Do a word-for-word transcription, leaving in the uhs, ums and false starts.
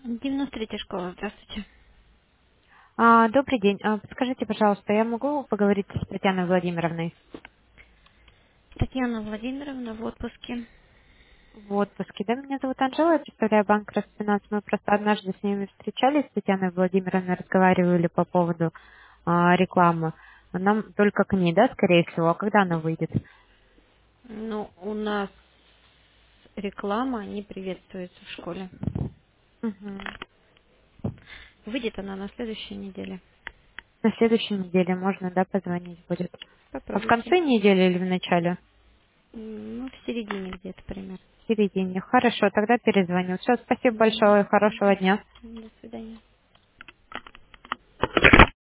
девяносто третья школа, здравствуйте. А, добрый день. А, подскажите, пожалуйста, я могу поговорить с Татьяной Владимировной Татьяна Владимировна в отпуске. в отпуске? Да, меня зовут Анжела, я представляю банк Росфинанс. Мы просто однажды с ними встречались, с Татьяной Владимировной, разговаривали по поводу а, рекламы. Нам только к ней, да, скорее всего. А когда она выйдет? Ну, у нас реклама не приветствуется в школе. Мгм. Выйдет она на следующей неделе. На следующей неделе можно, да, позвонить будет? А в Попробуйте. конце недели или в начале? М, Ну, в середине где-то примерно. В середине. Хорошо, тогда перезвоню. Все, спасибо Мгм. большое, хорошего дня. До свидания.